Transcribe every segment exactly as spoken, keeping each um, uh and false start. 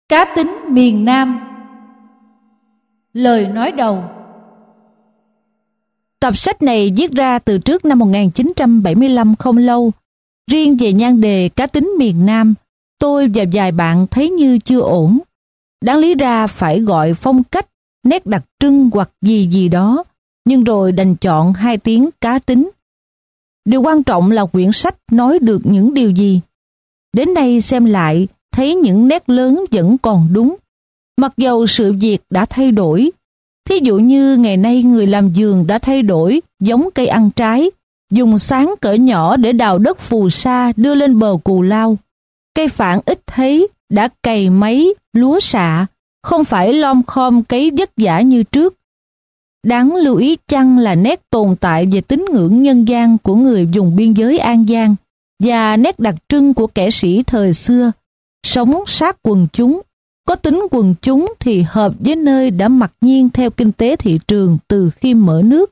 Cá tính miền Nam. Lời nói đầu. Tập sách này viết ra từ trước năm một nghìn chín trăm bảy mươi lăm không lâu. Riêng về nhan đề cá tính miền Nam, tôi và vài bạn thấy như chưa ổn. Đáng lý ra phải gọi phong cách, nét đặc trưng hoặc gì gì đó, nhưng rồi đành chọn hai tiếng cá tính. Điều quan trọng là quyển sách nói được những điều gì. Đến nay xem lại, thấy những nét lớn vẫn còn đúng, mặc dầu sự việc đã thay đổi. Thí dụ như ngày nay người làm vườn đã thay đổi giống cây ăn trái, dùng sáng cỡ nhỏ để đào đất phù sa đưa lên bờ cù lao. Cây phản ít thấy, đã cày máy, lúa xạ, không phải lom khom cấy vất vả như trước. Đáng lưu ý chăng là nét tồn tại về tín ngưỡng nhân gian của người vùng biên giới An Giang và nét đặc trưng của kẻ sĩ thời xưa, sống sát quần chúng, có tính quần chúng thì hợp với nơi đã mặc nhiên theo kinh tế thị trường từ khi mở nước.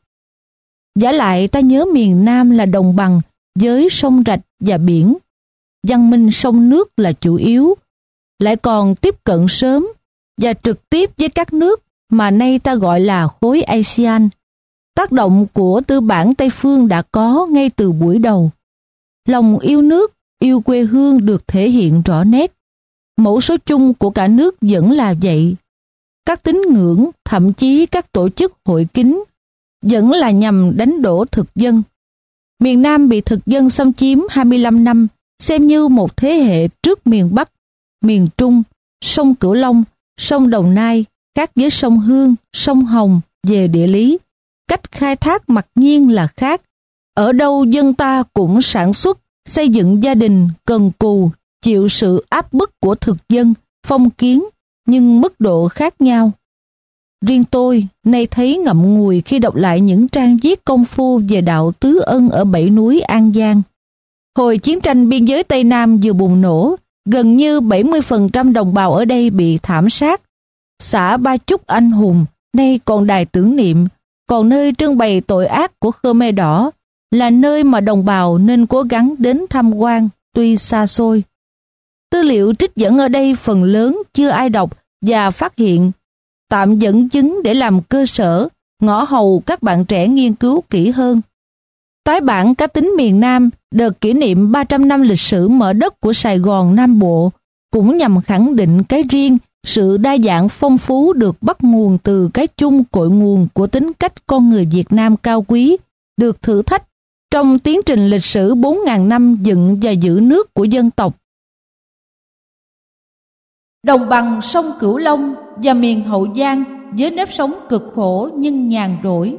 Vả lại ta nhớ miền Nam là đồng bằng với sông rạch và biển, văn minh sông nước là chủ yếu, lại còn tiếp cận sớm và trực tiếp với các nước mà nay ta gọi là khối ASEAN. Tác động của tư bản Tây phương đã có ngay từ buổi đầu. Lòng yêu nước, yêu quê hương được thể hiện rõ nét. Mẫu số chung của cả nước vẫn là vậy. Các tín ngưỡng, thậm chí các tổ chức hội kính, vẫn là nhằm đánh đổ thực dân. Miền Nam bị thực dân xâm chiếm hai mươi lăm năm, xem như một thế hệ trước miền Bắc, miền Trung, sông Cửu Long, sông Đồng Nai, khác với sông Hương, sông Hồng về địa lý. Cách khai thác mặc nhiên là khác. Ở đâu dân ta cũng sản xuất, xây dựng gia đình, cần cù, chịu sự áp bức của thực dân, phong kiến, nhưng mức độ khác nhau. Riêng tôi, nay thấy ngậm ngùi khi đọc lại những trang viết công phu về đạo Tứ Ân ở Bảy Núi An Giang. Hồi chiến tranh biên giới Tây Nam vừa bùng nổ, gần như bảy mươi phần trăm đồng bào ở đây bị thảm sát. Xã Ba Chúc anh hùng, nay còn đài tưởng niệm, còn nơi trưng bày tội ác của Khmer Đỏ, là nơi mà đồng bào nên cố gắng đến tham quan, tuy xa xôi. Tư liệu trích dẫn ở đây phần lớn chưa ai đọc và phát hiện, tạm dẫn chứng để làm cơ sở, ngõ hầu các bạn trẻ nghiên cứu kỹ hơn. Tái bản cá tính miền Nam đợt kỷ niệm ba trăm năm lịch sử mở đất của Sài Gòn Nam Bộ cũng nhằm khẳng định cái riêng, sự đa dạng phong phú được bắt nguồn từ cái chung cội nguồn của tính cách con người Việt Nam cao quý, được thử thách trong tiến trình lịch sử bốn nghìn năm dựng và giữ nước của dân tộc. Đồng bằng sông Cửu Long và miền Hậu Giang với nếp sống cực khổ nhưng nhàn rỗi.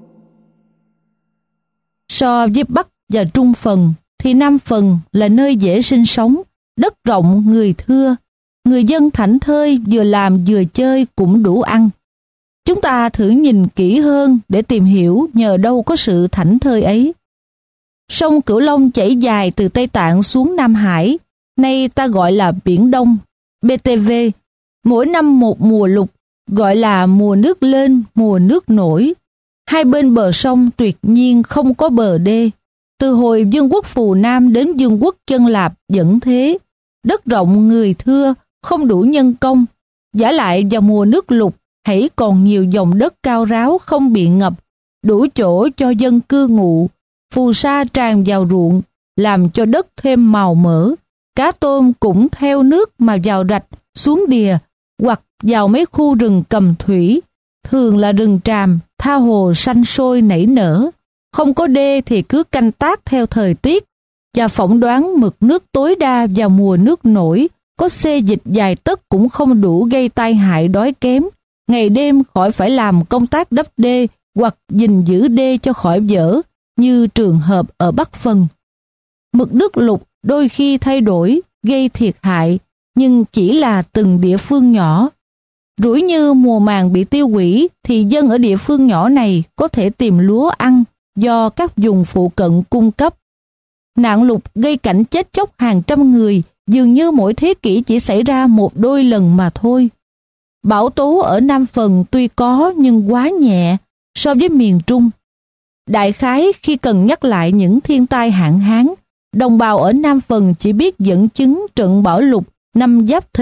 So với Bắc và Trung phần thì Nam phần là nơi dễ sinh sống, đất rộng người thưa, người dân thảnh thơi vừa làm vừa chơi cũng đủ ăn. Chúng ta thử nhìn kỹ hơn để tìm hiểu nhờ đâu có sự thảnh thơi ấy. Sông Cửu Long chảy dài từ Tây Tạng xuống Nam Hải, nay ta gọi là Biển Đông, bê tê vê, mỗi năm một mùa lục, gọi là mùa nước lên, mùa nước nổi. Hai bên bờ sông tuyệt nhiên không có bờ đê. Từ hồi vương quốc Phù Nam đến vương quốc Chân Lạp vẫn thế. Đất rộng người thưa, không đủ nhân công. Vả lại vào mùa nước lục, hãy còn nhiều dòng đất cao ráo không bị ngập, đủ chỗ cho dân cư ngụ. Phù sa tràn vào ruộng, làm cho đất thêm màu mỡ. Cá tôm cũng theo nước mà vào rạch, xuống đìa, hoặc vào mấy khu rừng cầm thủy, thường là rừng tràm, tha hồ xanh sôi nảy nở. Không có đê thì cứ canh tác theo thời tiết, và phỏng đoán mực nước tối đa vào mùa nước nổi, có xê dịch dài tấc cũng không đủ gây tai hại đói kém. Ngày đêm khỏi phải làm công tác đắp đê hoặc gìn giữ đê cho khỏi vỡ, như trường hợp ở Bắc phần. Mực nước lục đôi khi thay đổi, gây thiệt hại, nhưng chỉ là từng địa phương nhỏ. Rủi như mùa màng bị tiêu hủy thì dân ở địa phương nhỏ này có thể tìm lúa ăn do các vùng phụ cận cung cấp. Nạn lụt gây cảnh chết chóc hàng trăm người, dường như mỗi thế kỷ chỉ xảy ra một đôi lần mà thôi. Bão tố ở Nam phần tuy có nhưng quá nhẹ so với miền Trung. Đại khái khi cần nhắc lại những thiên tai hạn hán, đồng bào ở Nam phần chỉ biết dẫn chứng trận bão lụt năm Giáp Thìn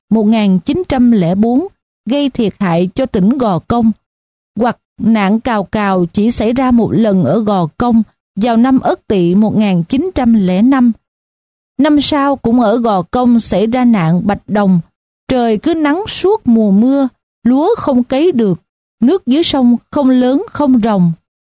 một nghìn chín trăm lẻ bốn gây thiệt hại cho tỉnh Gò Công, hoặc nạn cào cào chỉ xảy ra một lần ở Gò Công vào năm Ất Tỵ một nghìn chín trăm lẻ năm. Năm sau cũng ở Gò Công xảy ra nạn bạch đồng, trời cứ nắng suốt mùa mưa, lúa không cấy được, nước dưới sông không lớn không ròng.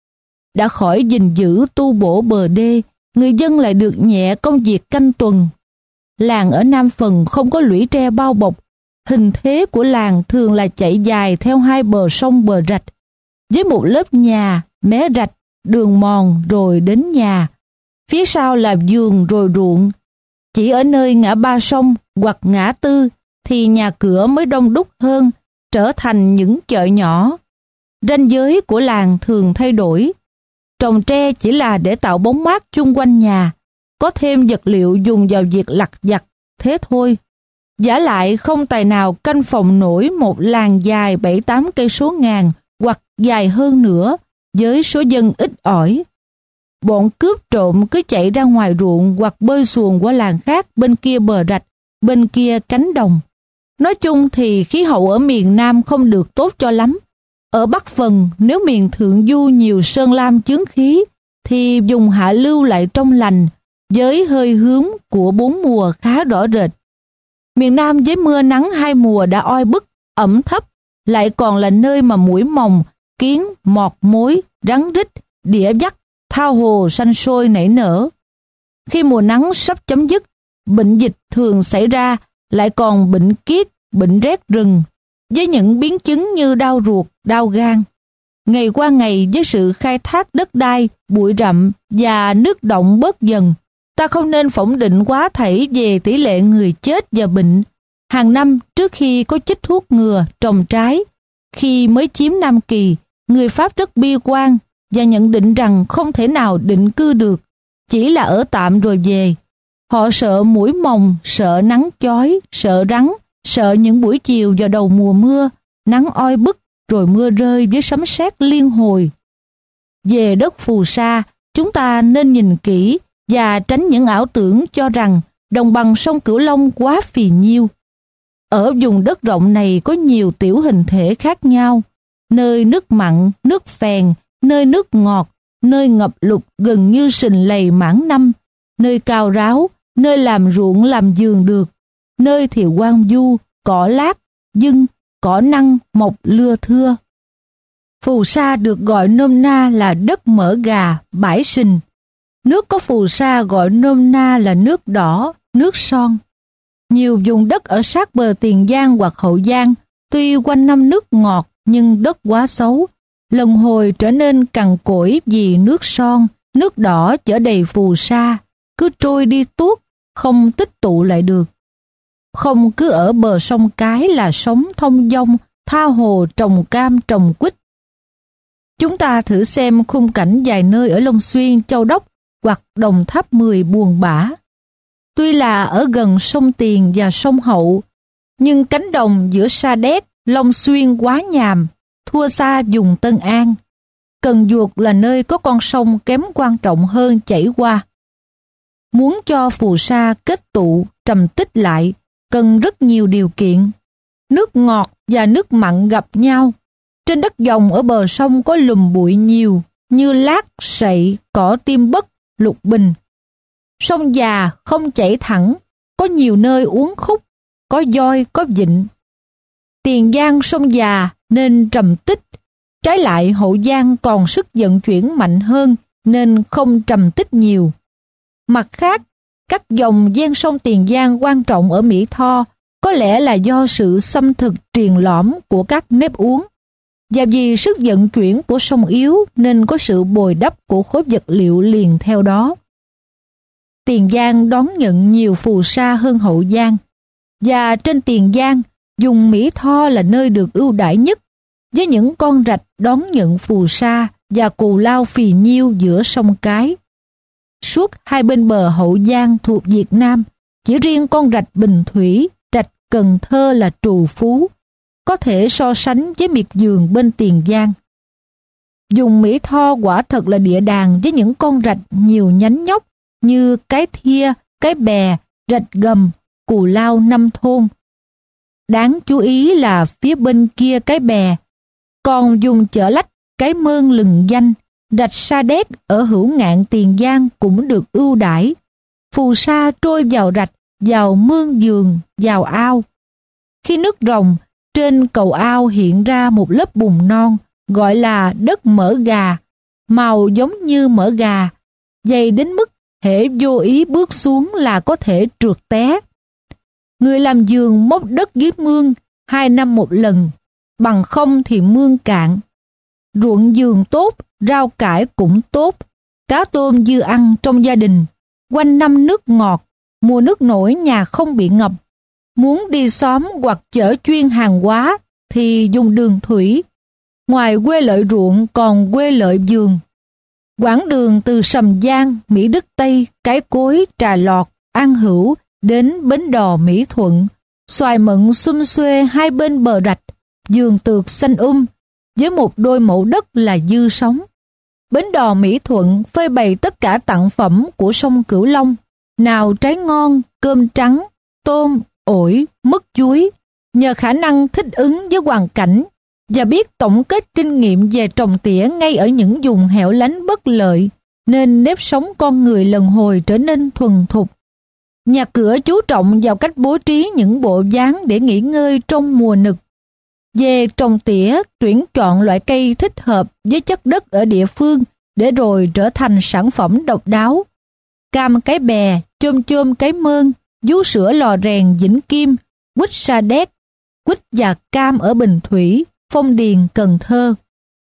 Đã khỏi gìn giữ tu bổ bờ đê, người dân lại được nhẹ công việc canh tuần. Làng ở Nam Phần không có lũy tre bao bọc, hình thế của làng thường là chạy dài theo hai bờ sông bờ rạch, với một lớp nhà, mé rạch, đường mòn rồi đến nhà. Phía sau là vườn rồi ruộng. Chỉ ở nơi ngã ba sông hoặc ngã tư thì nhà cửa mới đông đúc hơn, trở thành những chợ nhỏ. Ranh giới của làng thường thay đổi. Trồng tre chỉ là để tạo bóng mát chung quanh nhà, có thêm vật liệu dùng vào việc lặt vặt, thế thôi. Vả lại không tài nào canh phòng nổi một làng dài bảy tám cây số ngàn hoặc dài hơn nữa với số dân ít ỏi. Bọn cướp trộm cứ chạy ra ngoài ruộng hoặc bơi xuồng qua làng khác bên kia bờ rạch, bên kia cánh đồng. Nói chung thì khí hậu ở miền Nam không được tốt cho lắm. Ở Bắc Phần, nếu miền Thượng Du nhiều sơn lam chướng khí, thì vùng Hạ Lưu lại trong lành, với hơi hướng của bốn mùa khá rõ rệt. Miền Nam với mưa nắng hai mùa đã oi bức, ẩm thấp, lại còn là nơi mà muỗi mồng, kiến, mọt mối, rắn rít, đĩa dắt, thao hồ sanh sôi nảy nở. Khi mùa nắng sắp chấm dứt, bệnh dịch thường xảy ra, lại còn bệnh kiết, bệnh rét rừng, với những biến chứng như đau ruột, đau gan. Ngày qua ngày với sự khai thác đất đai, bụi rậm và nước động bớt dần, ta không nên phỏng định quá thảy về tỷ lệ người chết và bệnh. Hàng năm trước khi có chích thuốc ngừa trồng trái, khi mới chiếm Nam Kỳ, người Pháp rất bi quan và nhận định rằng không thể nào định cư được, chỉ là ở tạm rồi về. Họ sợ muỗi mồng, sợ nắng chói, sợ rắn, sợ những buổi chiều vào đầu mùa mưa, nắng oi bức rồi mưa rơi với sấm sét liên hồi. Về đất phù sa, chúng ta nên nhìn kỹ và tránh những ảo tưởng cho rằng đồng bằng sông Cửu Long quá phì nhiêu. Ở vùng đất rộng này có nhiều tiểu hình thể khác nhau, nơi nước mặn, nước phèn, nơi nước ngọt, nơi ngập lụt gần như sình lầy mãn năm, nơi cao ráo, nơi làm ruộng làm vườn được, nơi thì hoang vu, cỏ lát, dưng, cỏ năng mọc lưa thưa. Phù sa được gọi nôm na là đất mỡ gà, bãi sình. Nước có phù sa gọi nôm na là nước đỏ, nước son. Nhiều vùng đất ở sát bờ Tiền Giang hoặc Hậu Giang, tuy quanh năm nước ngọt nhưng đất quá xấu, lần hồi trở nên cằn cỗi vì nước son, nước đỏ chở đầy phù sa, cứ trôi đi tuốt, không tích tụ lại được. Không cứ ở bờ sông Cái là sống thông dong, tha hồ trồng cam trồng quýt. Chúng ta thử xem khung cảnh vài nơi ở Long Xuyên, Châu Đốc hoặc Đồng Tháp mười buồn bã. Tuy là ở gần sông Tiền và sông Hậu, nhưng cánh đồng giữa Sa Đéc, Long Xuyên quá nhàm, thua xa vùng Tân An. Cần Duộc là nơi có con sông kém quan trọng hơn chảy qua. Muốn cho phù sa kết tụ, trầm tích lại, cần rất nhiều điều kiện. Nước ngọt và nước mặn gặp nhau. Trên đất dòng ở bờ sông có lùm bụi nhiều, như lát, sậy, cỏ tim bất, lục bình. Sông già không chảy thẳng, có nhiều nơi uốn khúc, có doi, có vịnh. Tiền Giang sông già nên trầm tích, trái lại Hậu Giang còn sức vận chuyển mạnh hơn nên không trầm tích nhiều. Mặt khác, các dòng ven sông Tiền Giang quan trọng ở Mỹ Tho có lẽ là do sự xâm thực triền lõm của các nếp uốn, và vì sức vận chuyển của sông yếu nên có sự bồi đắp của khối vật liệu liền theo đó. Tiền Giang đón nhận nhiều phù sa hơn Hậu Giang, và trên Tiền Giang, vùng Mỹ Tho là nơi được ưu đãi nhất, với những con rạch đón nhận phù sa và cù lao phì nhiêu giữa sông Cái. Suốt hai bên bờ Hậu Giang thuộc Việt Nam, chỉ riêng con rạch Bình Thủy, rạch Cần Thơ là trù phú, có thể so sánh với miệt vườn bên Tiền Giang. Vùng Mỹ Tho quả thật là địa đàng với những con rạch nhiều nhánh nhóc như Cái Thia, Cái Bè, rạch Gầm, Cù Lao năm thôn. Đáng chú ý là phía bên kia cái bè còn dùng chở lách cái mơn lừng danh. Rạch Sa Đéc ở hữu ngạn Tiền Giang cũng được ưu đãi. Phù sa trôi vào rạch, vào mương giường, vào ao. Khi nước ròng, trên cầu ao hiện ra một lớp bùn non gọi là đất mỡ gà, màu giống như mỡ gà, dày đến mức hễ vô ý bước xuống là có thể trượt té. Người làm giường móc đất dưới mương hai năm một lần, bằng không thì mương cạn. Ruộng giường tốt, rau cải cũng tốt, cá tôm dư ăn trong gia đình, quanh năm nước ngọt, mùa nước nổi nhà không bị ngập. Muốn đi xóm hoặc chở chuyên hàng hóa thì dùng đường thủy. Ngoài quê lợi ruộng còn quê lợi giường. Quãng đường từ Sầm Giang, Mỹ Đức Tây, Cái Cối, Trà Lọt, An Hữu đến Bến Đò Mỹ Thuận, xoài mận xum xuê hai bên bờ rạch, vườn tược xanh um, với một đôi mẫu đất là dư sống. Bến Đò Mỹ Thuận phơi bày tất cả tặng phẩm của sông Cửu Long, nào trái ngon, cơm trắng, tôm, ổi, mứt chuối. Nhờ khả năng thích ứng với hoàn cảnh và biết tổng kết kinh nghiệm về trồng tỉa ngay ở những vùng hẻo lánh bất lợi, nên nếp sống con người lần hồi trở nên thuần thục. Nhà cửa chú trọng vào cách bố trí những bộ dáng để nghỉ ngơi trong mùa nực. Về trồng tỉa, tuyển chọn loại cây thích hợp với chất đất ở địa phương để rồi trở thành sản phẩm độc đáo. Cam Cái Bè, chôm chôm Cái Mơn, vú sữa Lò Rèn Vĩnh Kim, quýt Sa Đéc, quýt và cam ở Bình Thủy, Phong Điền, Cần Thơ.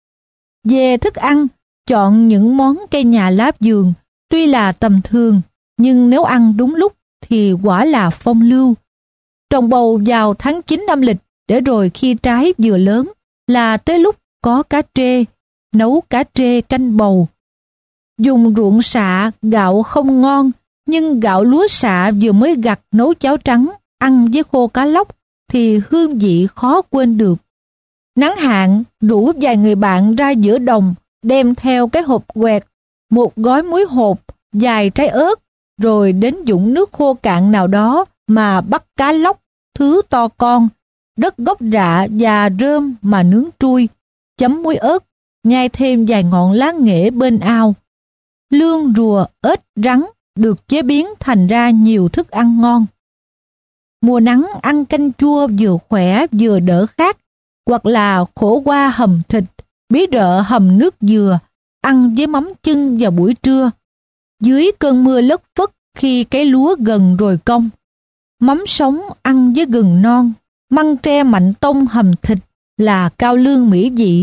Về thức ăn, chọn những món cây nhà lá vườn, tuy là tầm thường, nhưng nếu ăn đúng lúc thì quả là phong lưu. Trồng bầu vào tháng chín âm lịch, để rồi khi trái vừa lớn là tới lúc có cá trê, nấu cá trê canh bầu. Dùng ruộng sạ, gạo không ngon, nhưng gạo lúa sạ vừa mới gặt nấu cháo trắng, ăn với khô cá lóc thì hương vị khó quên được. Nắng hạn, rủ vài người bạn ra giữa đồng, đem theo cái hộp quẹt, một gói muối hột, vài trái ớt, rồi đến vũng nước khô cạn nào đó mà bắt cá lóc, thứ to con, đất gốc rạ và rơm mà nướng trui, chấm muối ớt, nhai thêm vài ngọn lá nghệ bên ao. Lương, rùa, ếch, rắn được chế biến thành ra nhiều thức ăn ngon. Mùa nắng ăn canh chua vừa khỏe vừa đỡ khát, hoặc là khổ qua hầm thịt, bí rợ hầm nước dừa, ăn với mắm chưng vào buổi trưa. Dưới cơn mưa lất phất khi cái lúa gần rồi cong, mắm sống ăn với gừng non, măng tre mạnh tông hầm thịt là cao lương mỹ vị.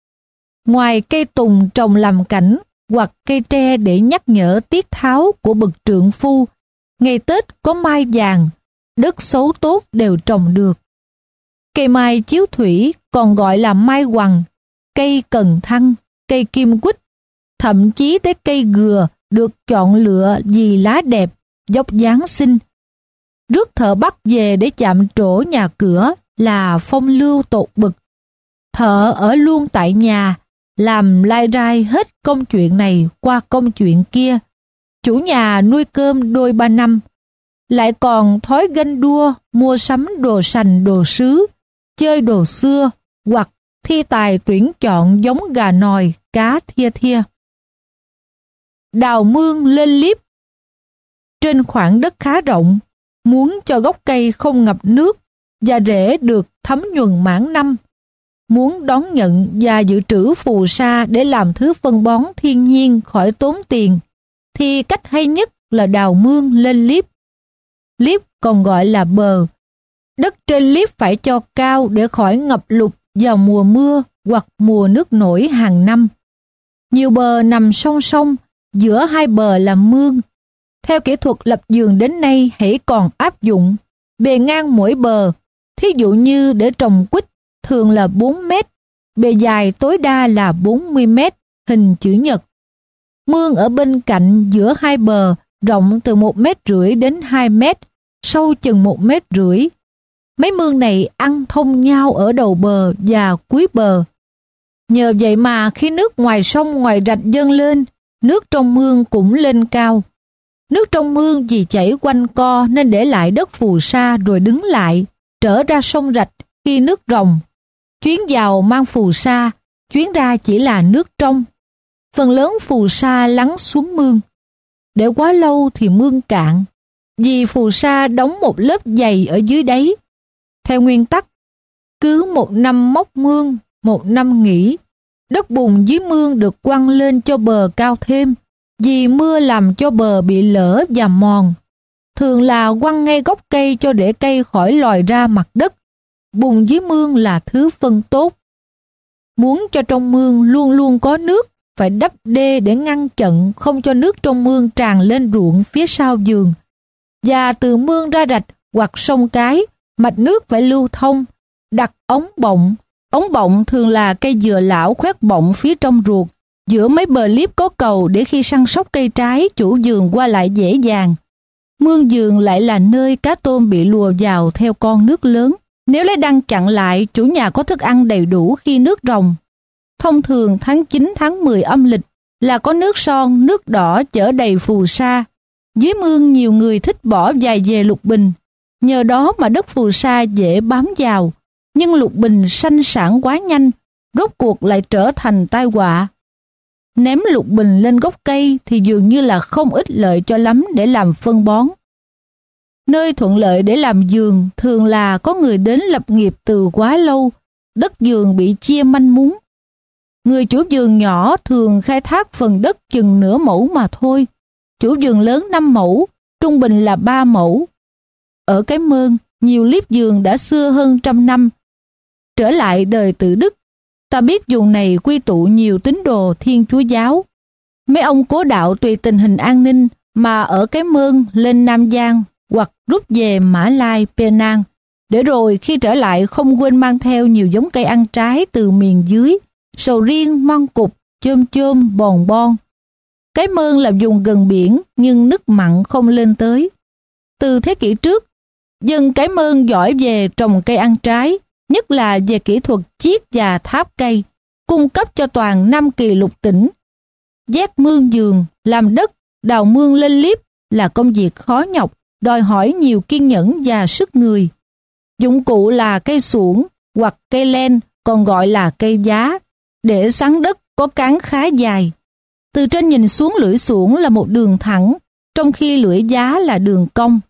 Ngoài cây tùng trồng làm cảnh hoặc cây tre để nhắc nhở tiết tháo của bậc trượng phu, ngày Tết có mai vàng, đất xấu tốt đều trồng được. Cây mai chiếu thủy còn gọi là mai hoằng, cây cần thăng, cây kim quýt, thậm chí tới cây gừa được chọn lựa vì lá đẹp, dốc dáng xinh. Rước thợ Bắc về để chạm trổ nhà cửa là phong lưu tột bực. Thợ ở luôn tại nhà, làm lai rai hết công chuyện này qua công chuyện kia. Chủ nhà nuôi cơm đôi ba năm, lại còn thói ganh đua mua sắm đồ sành đồ sứ, chơi đồ xưa hoặc thi tài tuyển chọn giống gà nòi, cá thia thia. Đào mương lên liếp. Trên khoảng đất khá rộng, muốn cho gốc cây không ngập nước và rễ được thấm nhuần mãn năm, muốn đón nhận và dự trữ phù sa để làm thứ phân bón thiên nhiên khỏi tốn tiền, thì cách hay nhất là đào mương lên liếp. Liếp còn gọi là bờ. Đất trên liếp phải cho cao để khỏi ngập lụt vào mùa mưa hoặc mùa nước nổi hàng năm. Nhiều bờ nằm song song, giữa hai bờ là mương. Theo kỹ thuật lập vườn đến nay hãy còn áp dụng. Bề ngang mỗi bờ, thí dụ như để trồng quýt thường là bốn mét, bề dài tối đa là bốn mươi mét, hình chữ nhật. Mương ở bên cạnh giữa hai bờ rộng từ một mét rưỡi đến hai mét, sâu chừng một mét rưỡi. Mấy mương này ăn thông nhau ở đầu bờ và cuối bờ. Nhờ vậy mà khi nước ngoài sông ngoài rạch dâng lên, nước trong mương cũng lên cao. Nước trong mương vì chảy quanh co nên để lại đất phù sa rồi đứng lại. trở ra sông rạch khi nước ròng. Chuyến vào mang phù sa, chuyến ra chỉ là nước trong. Phần lớn phù sa lắng xuống mương. Để quá lâu thì mương cạn, vì phù sa đóng một lớp dày ở dưới đáy. Theo nguyên tắc, cứ một năm móc mương, một năm nghỉ, đất bùn dưới mương được quăng lên cho bờ cao thêm, vì mưa làm cho bờ bị lở và mòn. Thường là quăng ngay gốc cây cho để cây khỏi lòi ra mặt đất. Bùn dưới mương là thứ phân tốt. Muốn cho trong mương luôn luôn có nước, phải đắp đê để ngăn chặn không cho nước trong mương tràn lên ruộng phía sau vườn. Và từ mương ra rạch hoặc sông cái, mạch nước phải lưu thông, đặt ống bọng. Ống bọng thường là cây dừa lão khoét bọng phía trong ruột, giữa mấy bờ liếp có cầu để khi săn sóc cây trái, chủ vườn qua lại dễ dàng. Mương vườn lại là nơi cá tôm bị lùa vào theo con nước lớn. Nếu lấy đăng chặn lại, chủ nhà có thức ăn đầy đủ khi nước ròng. Thông thường tháng chín tháng mười âm lịch là có nước son, nước đỏ chở đầy phù sa. Dưới mương nhiều người thích bỏ dài về lục bình. Nhờ đó mà đất phù sa dễ bám vào. Nhưng lục bình sanh sản quá nhanh, rốt cuộc lại trở thành tai họa. Ném lục bình lên gốc cây thì dường như là không ích lợi cho lắm để làm phân bón. Nơi thuận lợi để làm vườn thường là có người đến lập nghiệp từ quá lâu, đất vườn bị chia manh mún. Người chủ vườn nhỏ thường khai thác phần đất chừng nửa mẫu mà thôi. Chủ vườn lớn năm mẫu, trung bình là ba mẫu. Ở Cái Mơn, nhiều liếp vườn đã xưa hơn trăm năm. Trở lại đời Tự Đức, ta biết vùng này quy tụ nhiều tín đồ Thiên Chúa giáo. Mấy ông cố đạo tùy tình hình an ninh mà ở Cái Mơn lên Nam Giang hoặc rút về Mã Lai, Penang, để rồi khi trở lại không quên mang theo nhiều giống cây ăn trái từ miền dưới, sầu riêng, măng cụt, chôm chôm, bòn bon. Cái Mơn là vùng gần biển nhưng nước mặn không lên tới. Từ thế kỷ trước, dân Cái Mơn giỏi về trồng cây ăn trái, nhất là về kỹ thuật chiết và tháp cây, cung cấp cho toàn Nam Kỳ lục tỉnh. Vét mương vườn, làm đất, đào mương lên liếp là công việc khó nhọc, đòi hỏi nhiều kiên nhẫn và sức người. Dụng cụ là cây xuồng hoặc cây len, còn gọi là cây giá, để sắn đất có cán khá dài. Từ trên nhìn xuống, lưỡi xuồng là một đường thẳng, trong khi lưỡi giá là đường cong.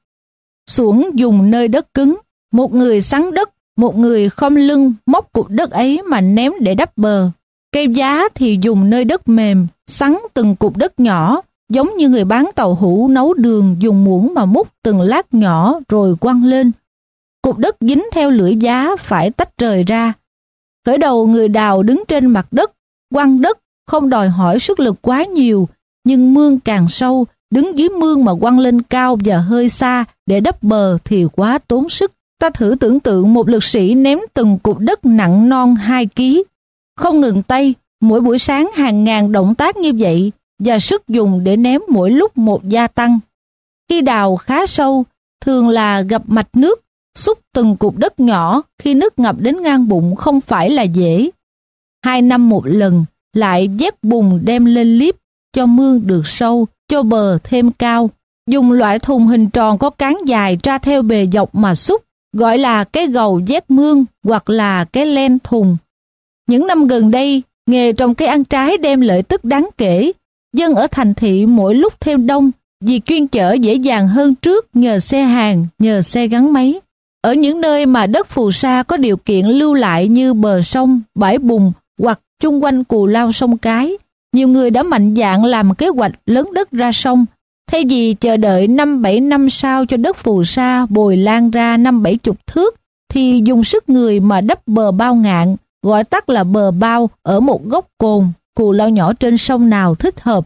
Xuồng dùng nơi đất cứng, một người sắn đất, một người khom lưng móc cục đất ấy mà ném để đắp bờ. Cây giá thì dùng nơi đất mềm, sắn từng cục đất nhỏ, giống như người bán tàu hũ nấu đường dùng muỗng mà múc từng lát nhỏ rồi quăng lên. Cục đất dính theo lưỡi giá phải tách rời ra. Khởi đầu người đào đứng trên mặt đất, quăng đất không đòi hỏi sức lực quá nhiều, nhưng mương càng sâu, đứng dưới mương mà quăng lên cao và hơi xa để đắp bờ thì quá tốn sức. Ta thử tưởng tượng một lực sĩ ném từng cục đất nặng non hai ký, không ngừng tay, mỗi buổi sáng hàng ngàn động tác như vậy, và sức dùng để ném mỗi lúc một gia tăng. Khi đào khá sâu, thường là gặp mạch nước, xúc từng cục đất nhỏ khi nước ngập đến ngang bụng không phải là dễ. Hai năm một lần, lại vét bùn đem lên liếp, cho mương được sâu, cho bờ thêm cao. Dùng loại thùng hình tròn có cán dài ra theo bề dọc mà xúc, gọi là cái gầu vét mương hoặc là cái len thùng. Những năm gần đây, nghề trồng cây ăn trái đem lợi tức đáng kể. Dân ở thành thị mỗi lúc thêm đông, vì chuyên chở dễ dàng hơn trước nhờ xe hàng, nhờ xe gắn máy. Ở những nơi mà đất phù sa có điều kiện lưu lại như bờ sông, bãi bùn hoặc chung quanh cù lao sông Cái, nhiều người đã mạnh dạn làm kế hoạch lấn đất ra sông, thay vì chờ đợi năm bảy năm sau cho đất phù sa bồi lan ra năm bảy chục thước, thì dùng sức người mà đắp bờ bao ngạn, gọi tắt là bờ bao, ở một gốc cồn, cù lao nhỏ trên sông nào thích hợp.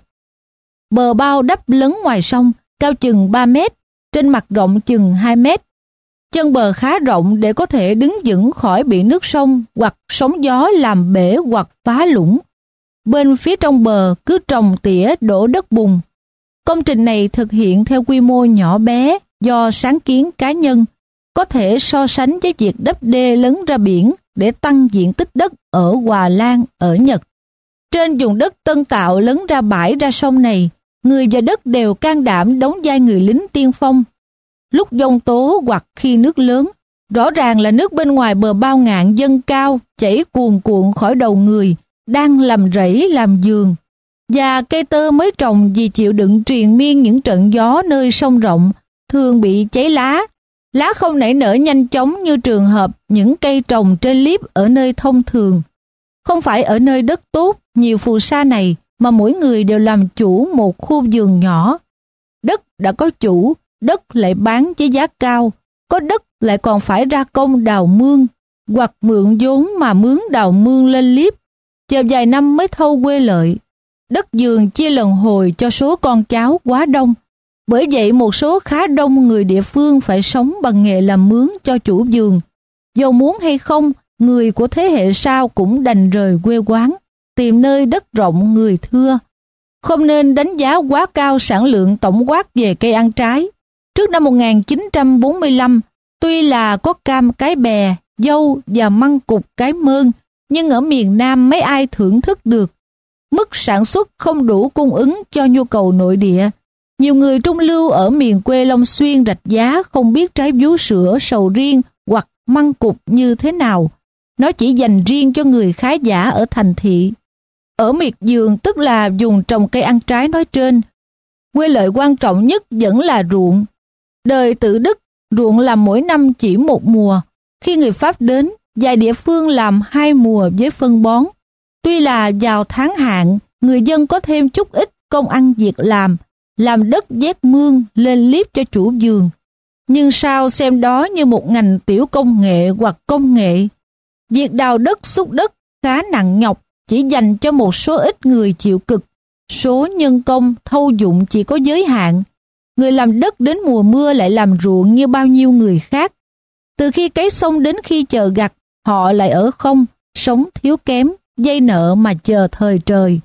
Bờ bao đắp lấn ngoài sông, cao chừng ba mét, trên mặt rộng chừng hai mét. Chân bờ khá rộng để có thể đứng vững khỏi bị nước sông hoặc sóng gió làm bể hoặc phá lũng. Bên phía trong bờ cứ trồng tỉa đổ đất bùn. Công trình này thực hiện theo quy mô nhỏ bé do sáng kiến cá nhân, có thể so sánh với việc đắp đê lấn ra biển để tăng diện tích đất ở Hòa Lan, ở Nhật. Trên vùng đất tân tạo lấn ra bãi ra sông này, người và đất đều can đảm đóng vai người lính tiên phong. Lúc giông tố hoặc khi nước lớn, Rõ ràng là nước bên ngoài bờ bao ngạn dâng cao, chảy cuồn cuộn khỏi đầu người, đang làm rẫy làm giường. Và cây tơ mới trồng vì chịu đựng triền miên những trận gió nơi sông rộng, thường bị cháy lá. Lá không nảy nở nhanh chóng như trường hợp những cây trồng trên liếp ở nơi thông thường. Không phải ở nơi đất tốt, nhiều phù sa này mà mỗi người đều làm chủ một khu vườn nhỏ. Đất đã có chủ, đất lại bán với giá cao, có đất lại còn phải ra công đào mương, hoặc mượn vốn mà mướn đào mương lên liếp, chờ vài năm mới thâu quê lợi. Đất vườn chia lần hồi cho số con cháu quá đông. Bởi vậy một số khá đông người địa phương phải sống bằng nghề làm mướn cho chủ vườn. Dầu muốn hay không, người của thế hệ sau cũng đành rời quê quán, tìm nơi đất rộng người thưa. Không nên đánh giá quá cao sản lượng tổng quát về cây ăn trái. Trước năm một nghìn chín trăm bốn mươi lăm, tuy là có cam cái bè, dâu và măng cụt cái mơn, nhưng ở miền Nam mấy ai thưởng thức được. Mức sản xuất không đủ cung ứng cho nhu cầu nội địa. Nhiều người trung lưu ở miền quê Long Xuyên Rạch Giá không biết trái vú sữa, sầu riêng hoặc măng cụt như thế nào. Nó chỉ dành riêng cho người khá giả ở thành thị. Ở miệt vườn, tức là vùng trồng cây ăn trái nói trên, quê lợi quan trọng nhất vẫn là ruộng. Đời Tự Đức, ruộng làm mỗi năm chỉ một mùa. Khi người Pháp đến, vài địa phương làm hai mùa với phân bón. Tuy là vào tháng hạn, người dân có thêm chút ít công ăn việc làm, làm đất vét mương lên liếp cho chủ vườn. Nhưng sao xem đó như một ngành tiểu công nghệ hoặc công nghệ. Việc đào đất xúc đất khá nặng nhọc, chỉ dành cho một số ít người chịu cực. Số nhân công thâu dụng chỉ có giới hạn. Người làm đất đến mùa mưa lại làm ruộng như bao nhiêu người khác. Từ khi cấy xong đến khi chờ gặt, họ lại ở không, sống thiếu kém, dây nợ mà chờ thời trời.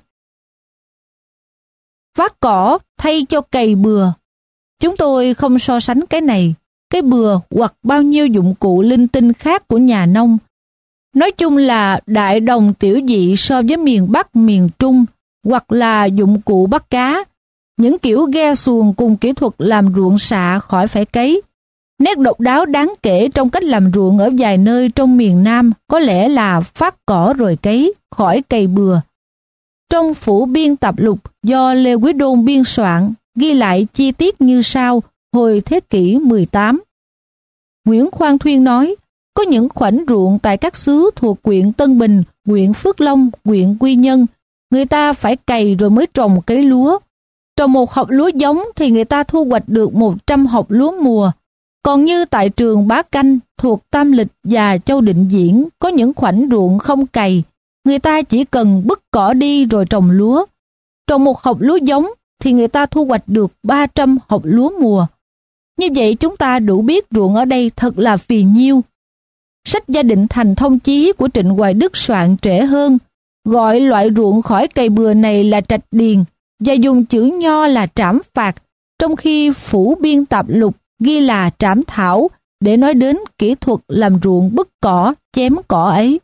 Vác cỏ thay cho cày bừa. Chúng tôi không so sánh cái này, cái bừa hoặc bao nhiêu dụng cụ linh tinh khác của nhà nông. Nói chung là đại đồng tiểu dị so với miền Bắc, miền Trung, hoặc là dụng cụ bắt cá, những kiểu ghe xuồng cùng kỹ thuật làm ruộng xạ khỏi phải cấy. Nét độc đáo đáng kể trong cách làm ruộng ở vài nơi trong miền Nam có lẽ là phát cỏ rồi cấy, khỏi cày bừa. Trong phủ biên tập lục do Lê Quý Đôn biên soạn, ghi lại chi tiết như sau hồi thế kỷ mười tám. Nguyễn Khoan Thuyên nói, có những khoảnh ruộng tại các xứ thuộc huyện Tân Bình, huyện Phước Long, huyện Quy Nhơn, người ta phải cày rồi mới trồng cấy lúa. Trồng một hộc lúa giống thì người ta thu hoạch được một trăm hộc lúa mùa. Còn như tại trường Bá Canh thuộc Tam Lịch và Châu Định Diễn có những khoảnh ruộng không cày, người ta chỉ cần bứt cỏ đi rồi trồng lúa. Trồng một hộc lúa giống thì người ta thu hoạch được ba trăm hộc lúa mùa. Như vậy chúng ta đủ biết ruộng ở đây thật là phì nhiêu. Sách Gia Định Thành Thông Chí của Trịnh Hoài Đức soạn trễ hơn, gọi loại ruộng khỏi cày bừa này là trạch điền và dùng chữ nho là trảm phạt, trong khi phủ biên tập lục ghi là trảm thảo để nói đến kỹ thuật làm ruộng bứt cỏ, chém cỏ ấy.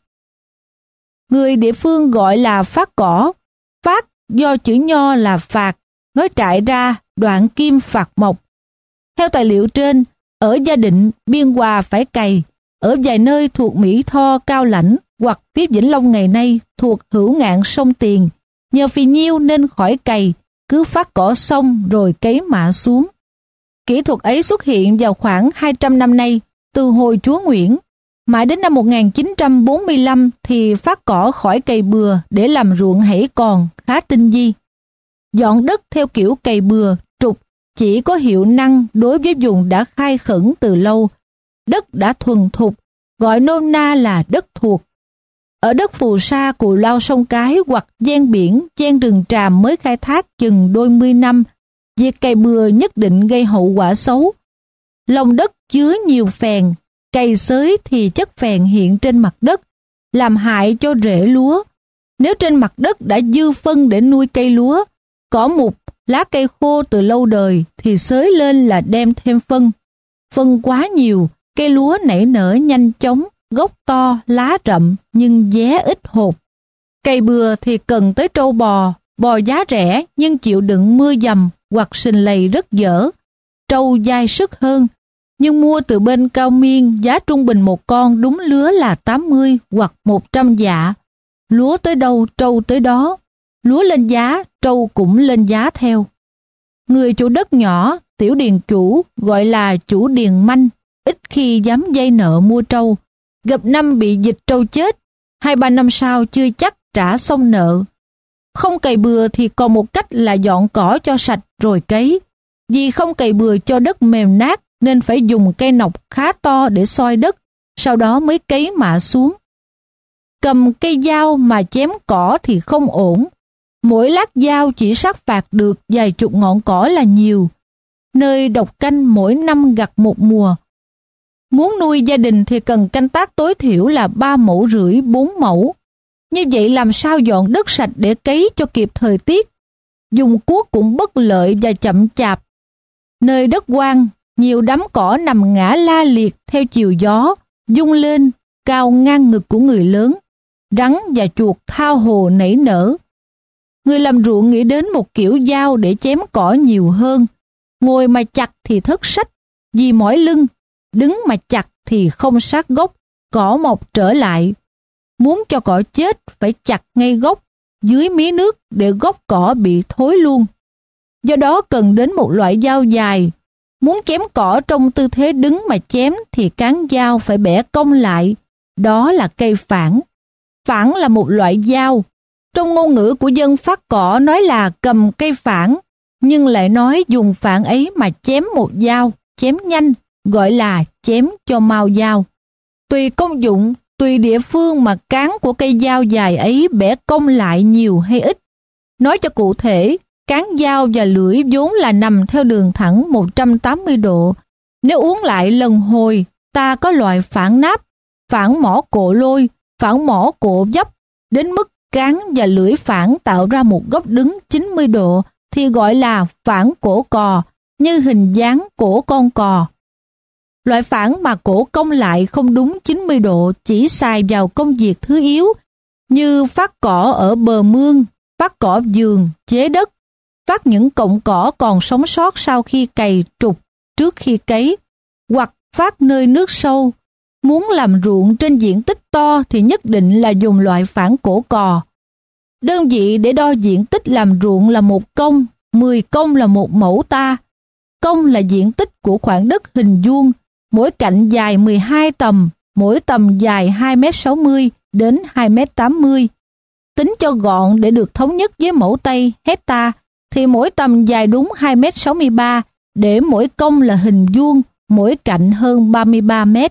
Người địa phương gọi là phát cỏ, phát do chữ nho là phạt, nói trại ra đoạn kim phạt mộc. Theo tài liệu trên, ở Gia Định, Biên Hòa phải cày, ở vài nơi thuộc Mỹ Tho, Cao Lãnh hoặc phía Vĩnh Long ngày nay thuộc hữu ngạn sông Tiền, nhờ phì nhiêu nên khỏi cày, cứ phát cỏ xong rồi cấy mạ xuống. Kỹ thuật ấy xuất hiện vào khoảng hai trăm năm nay, từ hồi Chúa Nguyễn. Mãi đến năm một nghìn chín trăm bốn mươi lăm thì phát cỏ khỏi cày bừa để làm ruộng hãy còn khá tinh vi. Dọn đất theo kiểu cày bừa, trục chỉ có hiệu năng đối với vùng đã khai khẩn từ lâu. Đất đã thuần thục, gọi nôm na là đất thuộc. Ở đất phù sa cù lao sông Cái hoặc ven biển, ven rừng tràm mới khai thác chừng đôi mươi năm, việc cày bừa nhất định gây hậu quả xấu. Lòng đất chứa nhiều phèn, cày xới thì chất phèn hiện trên mặt đất, làm hại cho rễ lúa. Nếu trên mặt đất đã dư phân để nuôi cây lúa, cỏ mục, lá cây khô từ lâu đời thì xới lên là đem thêm phân. Phân quá nhiều, cây lúa nảy nở nhanh chóng, gốc to, lá rậm nhưng vé ít hột. Cày bừa thì cần tới trâu bò, bò giá rẻ nhưng chịu đựng mưa dầm hoặc sình lầy rất dở. Trâu dai sức hơn. nhưng mua từ bên Cao Miên giá trung bình một con đúng lứa là tám mươi hoặc một trăm dạ. Lúa tới đâu trâu tới đó, lúa lên giá trâu cũng lên giá theo. Người chủ đất nhỏ, tiểu điền chủ gọi là chủ điền manh, ít khi dám vay nợ mua trâu. Gặp năm bị dịch trâu chết, hai ba năm sau chưa chắc trả xong nợ. Không cày bừa thì còn một cách là dọn cỏ cho sạch rồi cấy. Vì không cày bừa cho đất mềm nát nên phải dùng cây nọc khá to để xoi đất, sau đó mới cấy mạ xuống. Cầm cây dao mà chém cỏ thì không ổn. Mỗi lát dao chỉ sát phạt được vài chục ngọn cỏ là nhiều. Nơi độc canh mỗi năm gặt một mùa. Muốn nuôi gia đình thì cần canh tác tối thiểu là ba mẫu rưỡi, bốn mẫu. Như vậy làm sao dọn đất sạch để cấy cho kịp thời tiết? Dùng cuốc cũng bất lợi và chậm chạp. Nơi đất hoang, nhiều đám cỏ nằm ngã la liệt theo chiều gió, rung lên, cao ngang ngực của người lớn. Rắn và chuột thao hồ nảy nở. Người làm ruộng nghĩ đến một kiểu dao để chém cỏ nhiều hơn. Ngồi mà chặt thì thất sách, vì mỏi lưng. Đứng mà chặt thì không sát gốc, cỏ mọc trở lại. Muốn cho cỏ chết phải chặt ngay gốc, dưới mí nước để gốc cỏ bị thối luôn. Do đó cần đến một loại dao dài. Muốn chém cỏ trong tư thế đứng mà chém thì cán dao phải bẻ cong lại. Đó là cây phản. Phản là một loại dao. Trong ngôn ngữ của dân phát cỏ nói là cầm cây phản, nhưng lại nói dùng phản ấy mà chém một dao, chém nhanh, gọi là chém cho mau dao. Tùy công dụng, tùy địa phương mà cán của cây dao dài ấy bẻ cong lại nhiều hay ít. Nói cho cụ thể, cán dao và lưỡi vốn là nằm theo đường thẳng một trăm tám mươi độ. Nếu uốn lại lần hồi, ta có loại phản náp, phản mỏ cộ lôi, phản mỏ cộ dấp, đến mức cán và lưỡi phản tạo ra một góc đứng chín mươi độ thì gọi là phản cổ cò, như hình dáng cổ con cò. Loại phản mà cổ cong lại không đúng chín mươi độ chỉ xài vào công việc thứ yếu, như phát cỏ ở bờ mương, phát cỏ vườn, chế đất, phát những cọng cỏ còn sống sót sau khi cày trục trước khi cấy, hoặc phát nơi nước sâu. Muốn làm ruộng trên diện tích to thì nhất định là dùng loại phản cổ cò. Đơn vị để đo diện tích làm ruộng là một công, mười công là một mẫu ta. Công là diện tích của khoảng đất hình vuông, mỗi cạnh dài mười hai tầm, mỗi tầm dài hai mét sáu mươi đến hai mét tám mươi. Tính cho gọn để được thống nhất với mẫu Tây hecta thì mỗi tầm dài đúng hai mét sáu mươi ba, để mỗi công là hình vuông, mỗi cạnh hơn ba mươi ba mét.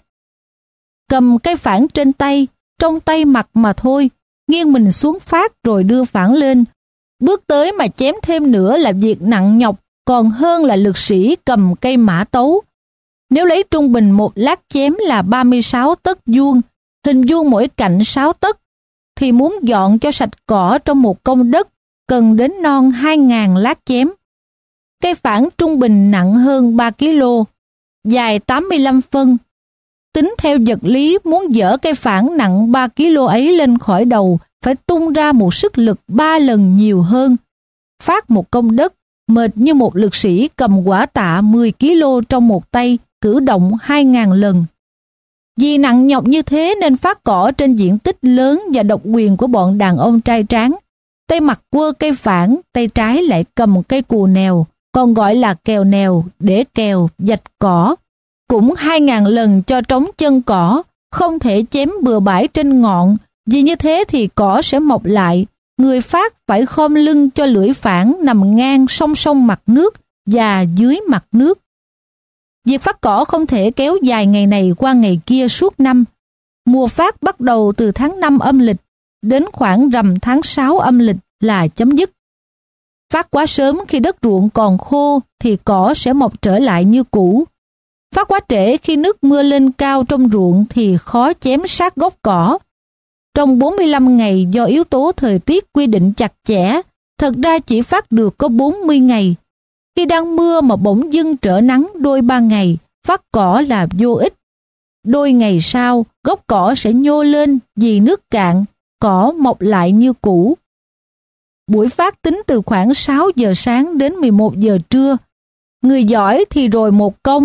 Cầm cây phản trên tay, trong tay mặt mà thôi, nghiêng mình xuống phát rồi đưa phản lên. Bước tới mà chém thêm nữa là việc nặng nhọc, còn hơn là lực sĩ cầm cây mã tấu. Nếu lấy trung bình một lát chém là ba mươi sáu tấc vuông, hình vuông mỗi cạnh sáu tấc, thì muốn dọn cho sạch cỏ trong một công đất cần đến non hai nghìn lát chém. Cây phản trung bình nặng hơn ba ki lô, dài tám mươi lăm phân. Tính theo vật lý, muốn dỡ cây phản nặng ba ki lô ấy lên khỏi đầu phải tung ra một sức lực ba lần nhiều hơn. Phát một công đất, mệt như một lực sĩ cầm quả tạ mười ki lô trong một tay, cử động hai nghìn lần. Vì nặng nhọc như thế nên phát cỏ trên diện tích lớn và độc quyền của bọn đàn ông trai tráng. Tay mặt quơ cây phản, tay trái lại cầm cây cù nèo, còn gọi là kèo nèo, để kèo, vạch cỏ. Cũng hai ngàn lần cho trống chân cỏ, không thể chém bừa bãi trên ngọn, vì như thế thì cỏ sẽ mọc lại. Người phát phải khom lưng cho lưỡi phản nằm ngang song song mặt nước và dưới mặt nước. Việc phát cỏ không thể kéo dài ngày này qua ngày kia suốt năm. Mùa phát bắt đầu từ tháng năm âm lịch, đến khoảng rằm tháng sáu âm lịch là chấm dứt. Phát quá sớm khi đất ruộng còn khô thì cỏ sẽ mọc trở lại như cũ. Phát quá trễ khi nước mưa lên cao trong ruộng thì khó chém sát gốc cỏ. Trong bốn mươi lăm ngày do yếu tố thời tiết quy định chặt chẽ, thật ra chỉ phát được có bốn mươi ngày. Khi đang mưa mà bỗng dưng trở nắng đôi ba ngày, phát cỏ là vô ích. Đôi ngày sau, gốc cỏ sẽ nhô lên vì nước cạn, cỏ mọc lại như cũ. Buổi phát tính từ khoảng sáu giờ sáng đến mười một giờ trưa. Người giỏi thì rồi một công,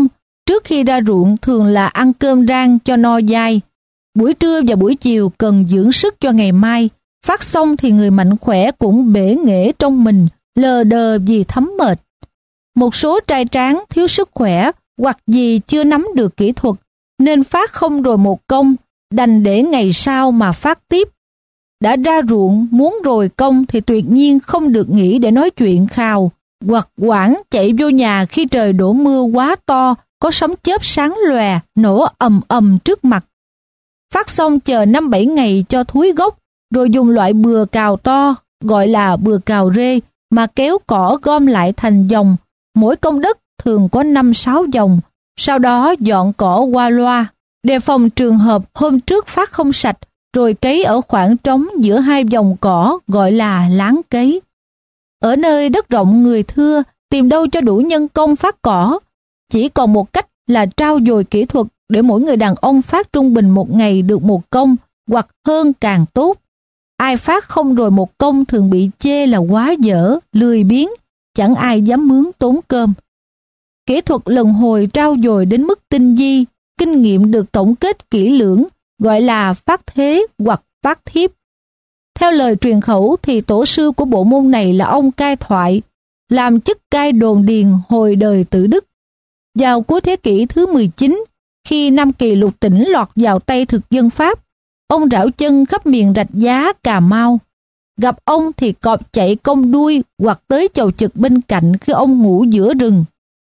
trước khi ra ruộng thường là ăn cơm rang cho no dai. Buổi trưa và buổi chiều cần dưỡng sức cho ngày mai. Phát xong thì người mạnh khỏe cũng bể nghễ trong mình, lờ đờ vì thấm mệt. Một số trai tráng thiếu sức khỏe hoặc vì chưa nắm được kỹ thuật nên phát không rồi một công, đành để ngày sau mà phát tiếp. Đã ra ruộng muốn rồi công thì tuyệt nhiên không được nghỉ để nói chuyện khào, hoặc quảng chạy vô nhà khi trời đổ mưa quá to, có sấm chớp sáng lòe, nổ ầm ầm trước mặt. Phát xong chờ năm bảy ngày cho thúi gốc, rồi dùng loại bừa cào to, gọi là bừa cào rê, mà kéo cỏ gom lại thành dòng. Mỗi công đất thường có năm sáu dòng, sau đó dọn cỏ qua loa, đề phòng trường hợp hôm trước phát không sạch, rồi cấy ở khoảng trống giữa hai dòng cỏ gọi là láng cấy. Ở nơi đất rộng người thưa, tìm đâu cho đủ nhân công phát cỏ. Chỉ còn một cách là trau dồi kỹ thuật để mỗi người đàn ông phát trung bình một ngày được một công, hoặc hơn càng tốt. Ai phát không rồi một công thường bị chê là quá dở, lười biếng, chẳng ai dám mướn tốn cơm. Kỹ thuật lần hồi trau dồi đến mức tinh vi, kinh nghiệm được tổng kết kỹ lưỡng, gọi là phát thế hoặc phát thiếp. Theo lời truyền khẩu thì tổ sư của bộ môn này là ông Cai Thoại, làm chức cai đồn điền hồi đời Tự Đức. Vào cuối thế kỷ thứ mười chín, khi Nam Kỳ lục tỉnh lọt vào tay thực dân Pháp, ông rảo chân khắp miền Rạch Giá, Cà Mau. Gặp ông thì cọp chạy cong đuôi hoặc tới chầu trực bên cạnh khi ông ngủ giữa rừng.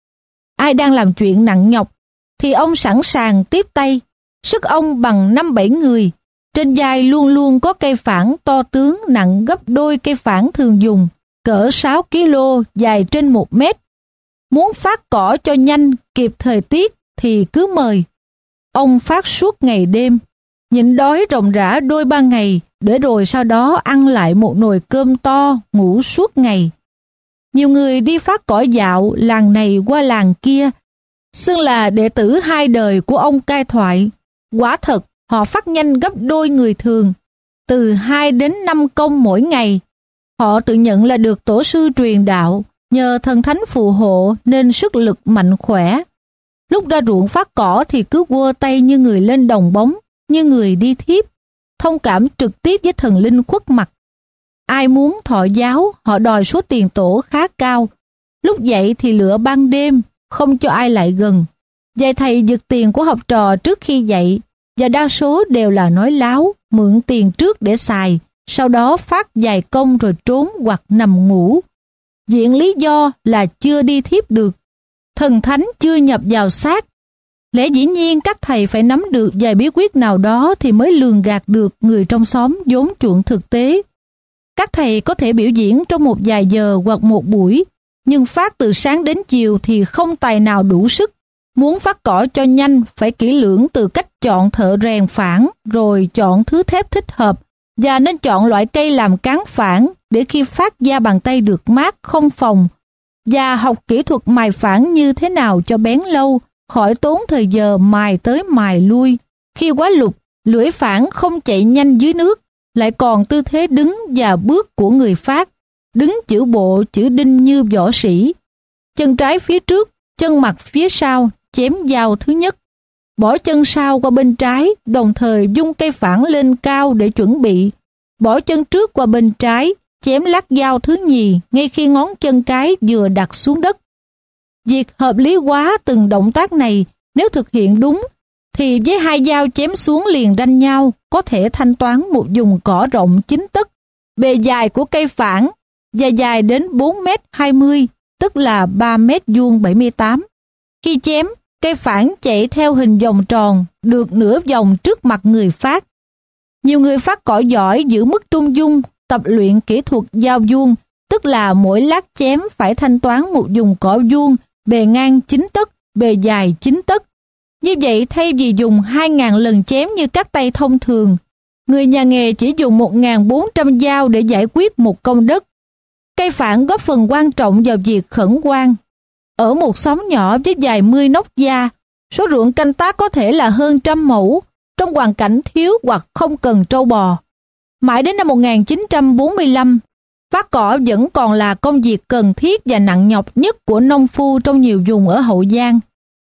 Ai đang làm chuyện nặng nhọc thì ông sẵn sàng tiếp tay. Sức ông bằng năm bảy người. Trên vai luôn luôn có cây phản to tướng nặng gấp đôi cây phản thường dùng, cỡ sáu ki lô, dài trên một mét. Muốn phát cỏ cho nhanh, kịp thời tiết thì cứ mời. Ông phát suốt ngày đêm, nhịn đói ròng rã đôi ba ngày, để rồi sau đó ăn lại một nồi cơm to, ngủ suốt ngày. Nhiều người đi phát cỏ dạo làng này qua làng kia, xưng là đệ tử hai đời của ông Cai Thoại. Quả thật, họ phát nhanh gấp đôi người thường, từ hai đến năm công mỗi ngày. Họ tự nhận là được tổ sư truyền đạo, nhờ thần thánh phù hộ nên sức lực mạnh khỏe. Lúc ra ruộng phát cỏ thì cứ quơ tay như người lên đồng bóng, như người đi thiếp, thông cảm trực tiếp với thần linh khuất mặt. Ai muốn thọ giáo, họ đòi số tiền tổ khá cao. Lúc dậy thì lựa ban đêm, không cho ai lại gần. Dạy thầy giật tiền của học trò trước khi dạy, và đa số đều là nói láo, mượn tiền trước để xài, sau đó phát vài công rồi trốn hoặc nằm ngủ. Diện lý do là chưa đi thiếp được, thần thánh chưa nhập vào xác. Lẽ dĩ nhiên các thầy phải nắm được vài bí quyết nào đó thì mới lường gạt được người trong xóm vốn chuộng thực tế. Các thầy có thể biểu diễn trong một vài giờ hoặc một buổi, nhưng phát từ sáng đến chiều thì không tài nào đủ sức. Muốn phát cỏ cho nhanh phải kỹ lưỡng từ cách chọn thợ rèn phản, rồi chọn thứ thép thích hợp, và nên chọn loại cây làm cán phản để khi phát da bàn tay được mát không phồng, và học kỹ thuật mài phản như thế nào cho bén lâu, khỏi tốn thời giờ mài tới mài lui. Khi quá lục, lưỡi phản không chạy nhanh dưới nước, lại còn tư thế đứng và bước của người phát, đứng chữ bộ chữ đinh như võ sĩ. Chân trái phía trước, chân mặt phía sau, chém dao thứ nhất. Bỏ chân sau qua bên trái, đồng thời dung cây phản lên cao để chuẩn bị. Bỏ chân trước qua bên trái, chém lát dao thứ nhì ngay khi ngón chân cái vừa đặt xuống đất. Việc hợp lý hóa từng động tác này, nếu thực hiện đúng, thì với hai dao chém xuống liền ranh nhau, có thể thanh toán một vùng cỏ rộng chín tấc, bề dài của cây phản, và dài đến bốn mét hai mươi, tức là ba mét vuông bảy mươi tám. Khi chém, cây phản chạy theo hình vòng tròn, được nửa vòng trước mặt người phát. Nhiều người phát cỏ giỏi giữ mức trung dung, tập luyện kỹ thuật dao vuông, tức là mỗi lát chém phải thanh toán một vùng cỏ vuông, bề ngang chín tấc, bề dài chín tấc. Như vậy thay vì dùng hai nghìn lần chém như các tay thông thường, người nhà nghề chỉ dùng một nghìn bốn trăm dao để giải quyết một công đất. Cây phản góp phần quan trọng vào việc khẩn quan. Ở một xóm nhỏ với vài mươi nóc gia, số ruộng canh tác có thể là hơn trăm mẫu, trong hoàn cảnh thiếu hoặc không cần trâu bò. Mãi đến năm một nghìn chín trăm bốn mươi lăm, phát cỏ vẫn còn là công việc cần thiết và nặng nhọc nhất của nông phu trong nhiều vùng ở Hậu Giang.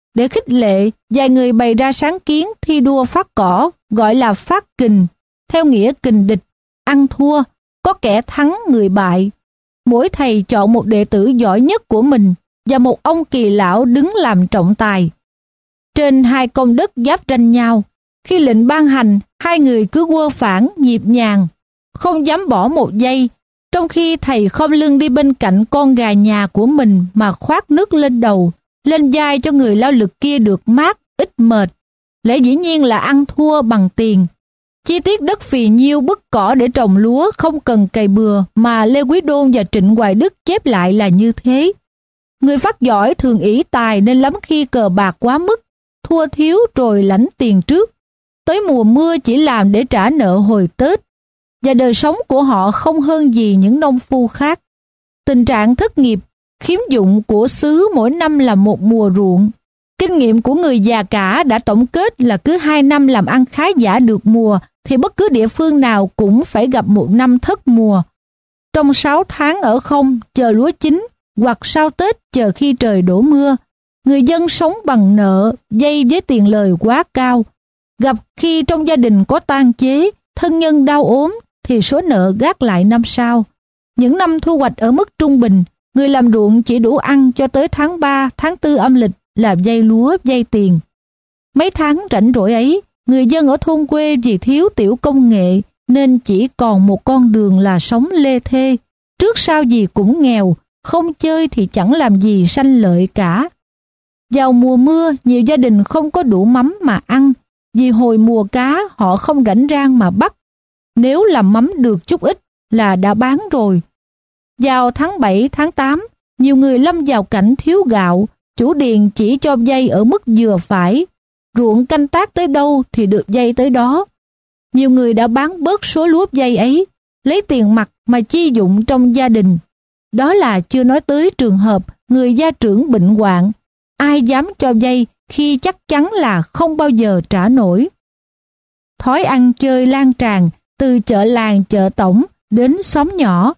Để khích lệ, vài người bày ra sáng kiến thi đua phát cỏ, gọi là phát kình, theo nghĩa kình địch, ăn thua, có kẻ thắng người bại. Mỗi thầy chọn một đệ tử giỏi nhất của mình và một ông kỳ lão đứng làm trọng tài. Trên hai công đất giáp ranh nhau, khi lệnh ban hành, hai người cứ quơ phản nhịp nhàng, không dám bỏ một giây, trong khi thầy khom lưng đi bên cạnh con gà nhà của mình mà khoát nước lên đầu, lên vai cho người lao lực kia được mát, ít mệt. Lẽ dĩ nhiên là ăn thua bằng tiền. Chi tiết đất phì nhiêu bứt cỏ để trồng lúa không cần cày bừa mà Lê Quý Đôn và Trịnh Hoài Đức chép lại là như thế. Người phát giỏi thường ỷ tài nên lắm khi cờ bạc quá mức, thua thiếu rồi lãnh tiền trước. Tới mùa mưa chỉ làm để trả nợ hồi Tết. Và đời sống của họ không hơn gì những nông phu khác. Tình trạng thất nghiệp, khiếm dụng của xứ mỗi năm là một mùa ruộng. Kinh nghiệm của người già cả đã tổng kết là cứ hai năm làm ăn khá giả được mùa thì bất cứ địa phương nào cũng phải gặp một năm thất mùa. Trong sáu tháng ở không chờ lúa chín hoặc sau Tết chờ khi trời đổ mưa, người dân sống bằng nợ, dây với tiền lời quá cao. Gặp khi trong gia đình có tang chế, thân nhân đau ốm thì số nợ gác lại năm sau. Những năm thu hoạch ở mức trung bình, người làm ruộng chỉ đủ ăn cho tới tháng ba, tháng tư âm lịch là vay lúa, vay tiền. Mấy tháng rảnh rỗi ấy, người dân ở thôn quê vì thiếu tiểu công nghệ nên chỉ còn một con đường là sống lê thê. Trước sau gì cũng nghèo, không chơi thì chẳng làm gì sanh lợi cả. Vào mùa mưa, nhiều gia đình không có đủ mắm mà ăn, vì hồi mùa cá họ không rảnh rang mà bắt. Nếu làm mắm được chút ít là đã bán rồi. Vào tháng bảy, tháng tám, nhiều người lâm vào cảnh thiếu gạo, chủ điền chỉ cho vay ở mức vừa phải. Ruộng canh tác tới đâu thì được vay tới đó. Nhiều người đã bán bớt số lúa vay ấy, lấy tiền mặt mà chi dụng trong gia đình. Đó là chưa nói tới trường hợp người gia trưởng bệnh hoạn. Ai dám cho vay khi chắc chắn là không bao giờ trả nổi. Thói ăn chơi lan tràn từ chợ làng chợ tổng đến xóm nhỏ.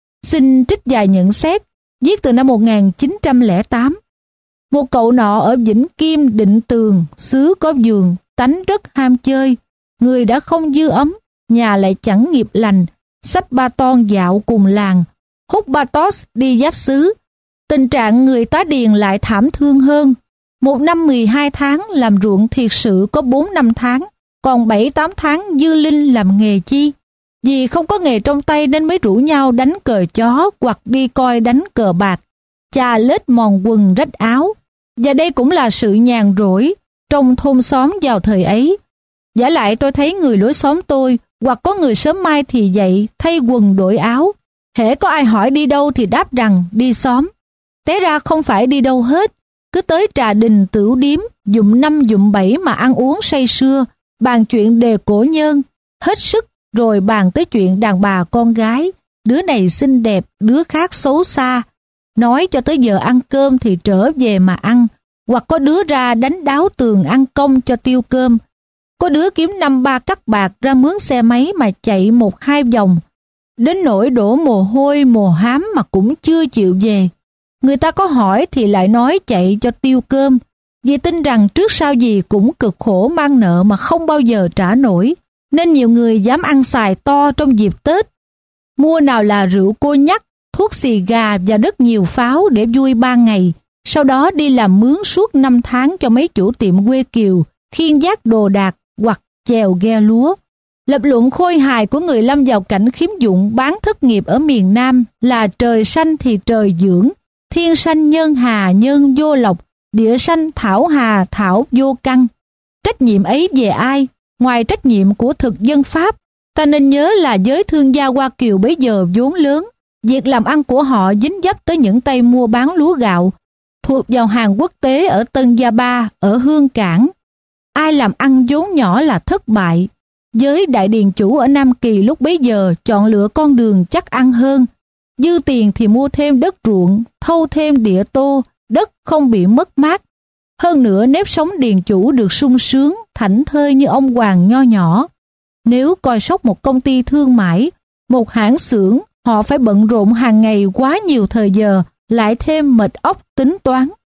Xin trích vài nhận xét, viết từ năm một nghìn chín trăm lẻ tám. Một cậu nọ ở Vĩnh Kim Định Tường, xứ có vườn, tánh rất ham chơi. Người đã không dư ấm, nhà lại chẳng nghiệp lành, xách ba ton dạo cùng làng, hút ba tos đi giáp xứ. Tình trạng người tá điền lại thảm thương hơn. Một năm mười hai tháng làm ruộng thiệt sự có bốn năm tháng, còn bảy tám tháng dư linh làm nghề chi. Vì không có nghề trong tay nên mới rủ nhau đánh cờ chó hoặc đi coi đánh cờ bạc, chà lết mòn quần rách áo. Và đây cũng là sự nhàn rỗi trong thôn xóm vào thời ấy. Giả lại tôi thấy người lối xóm tôi hoặc có người sớm mai thì dậy thay quần đổi áo. Hễ có ai hỏi đi đâu thì đáp rằng đi xóm. Té ra không phải đi đâu hết, cứ tới trà đình tửu điếm, dụm năm dụm bảy mà ăn uống say sưa, bàn chuyện đề cổ nhân, hết sức rồi bàn tới chuyện đàn bà con gái, đứa này xinh đẹp, đứa khác xấu xa. Nói cho tới giờ ăn cơm thì trở về mà ăn, hoặc có đứa ra đánh đáo tường ăn công cho tiêu cơm. Có đứa kiếm năm ba cắc bạc ra mướn xe máy mà chạy một hai vòng, đến nỗi đổ mồ hôi mồ hám mà cũng chưa chịu về. Người ta có hỏi thì lại nói chạy cho tiêu cơm, vì tin rằng trước sau gì cũng cực khổ mang nợ mà không bao giờ trả nổi, nên nhiều người dám ăn xài to trong dịp Tết. Mua nào là rượu cô nhắc, thuốc xì gà và rất nhiều pháo để vui ba ngày, sau đó đi làm mướn suốt năm tháng cho mấy chủ tiệm quê kiều, khiêng vác đồ đạc hoặc chèo ghe lúa. Lập luận khôi hài của người lâm vào cảnh khiếm dụng bán thất nghiệp ở miền Nam là trời xanh thì trời dưỡng, thiên sanh nhân hà nhân vô lộc, địa sanh thảo hà thảo vô căn. Trách nhiệm ấy về ai? Ngoài trách nhiệm của thực dân Pháp, ta nên nhớ là giới thương gia Hoa Kiều bấy giờ vốn lớn. Việc làm ăn của họ dính dấp tới những tay mua bán lúa gạo, thuộc vào hàng quốc tế ở Tân Gia Ba, ở Hương Cảng. Ai làm ăn vốn nhỏ là thất bại. Giới đại điền chủ ở Nam Kỳ lúc bấy giờ chọn lựa con đường chắc ăn hơn. Dư tiền thì mua thêm đất ruộng, thâu thêm địa tô, đất không bị mất mát. Hơn nữa nếp sống điền chủ được sung sướng, thảnh thơi như ông hoàng nho nhỏ. Nếu coi sóc một công ty thương mại, một hãng xưởng, họ phải bận rộn hàng ngày quá nhiều thời giờ, lại thêm mệt óc tính toán.